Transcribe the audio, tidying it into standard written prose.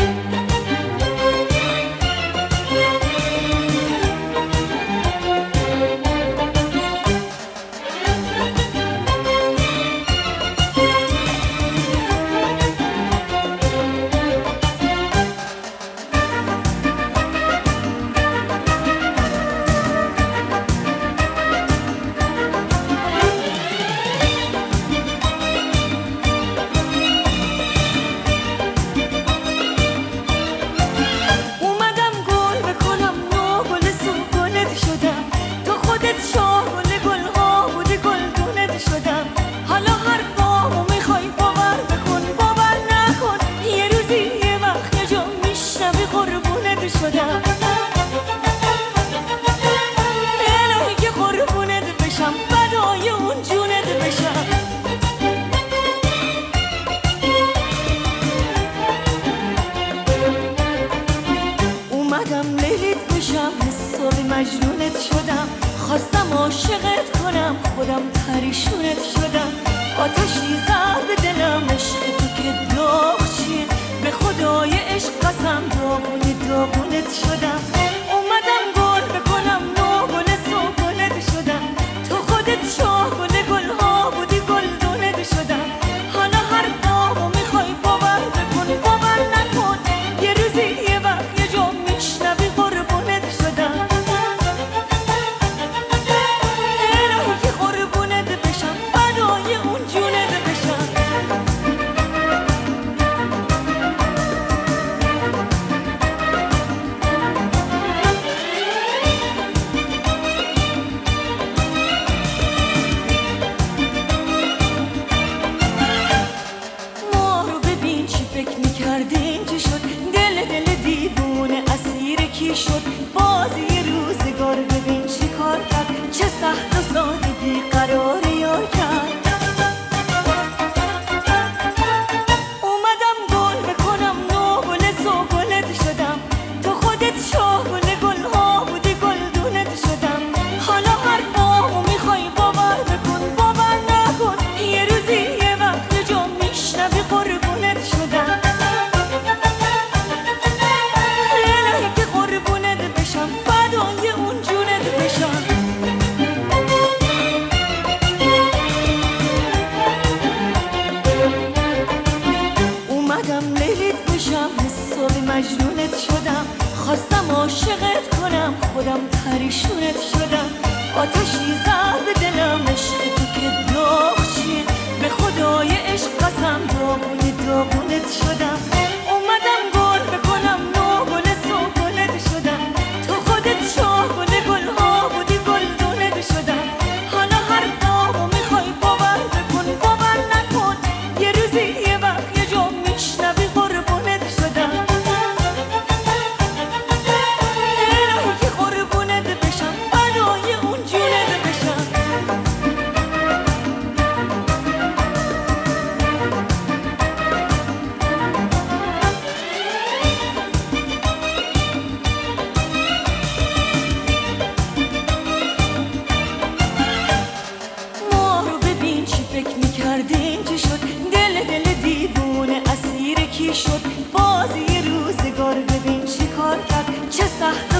مجنونت شدم، خواستم عاشقت کنم، خودم پریشونت شدم. آتشی زد به دلم عشق تو که داغ چیه، به خدای عشق قسم داغونت شدم. اومدم گل بکنم نوگل سوگلت شدم، تو خودت شاه گل گلها بودی گلدونت شدم. حالا حرفامو میخوای باور بکن، باور نکن، یه روزی یه وقت یه جا میشنوی قربونت شدم. شد بازی روزگار، ببین چی کار کرد، چه سخت و ساده بیقرار یار کرد. اومدم گل بکنم نوگل سوگلت شدم، تو خودت شاه گل گلها بودی گلدونت شدم. حالا حرفامو میخوای باور بکن، باور نکن، یه روزی یه وقت یه جا میشنوی قربونت شدم. فدای اون جونت بشم. اومدم لیلیت بشم، حسابی مجنونت شدم، خواستم عاشقت کنم، خودم پریشونت شدم. آتشی زد به دلم عشق تو که داغ چیه، به خدای عشق قسم داغونت شدم. اومدم گل بکنم نوگل سوگلت شدم، تو خودت شاه گل گلها بودی گلدونت شدم. حالا حرفامو میخوای باور بکن، باور نکن، یه روزی یه وقت یه جا میشنوی قربونت شدم. الهی که قربونت بشم، فدای اون جونت بشم. کردیم چی شد، دل دیوونه اسیر کی شد، بازی روزگار، ببین چی کار کرد، چه سخت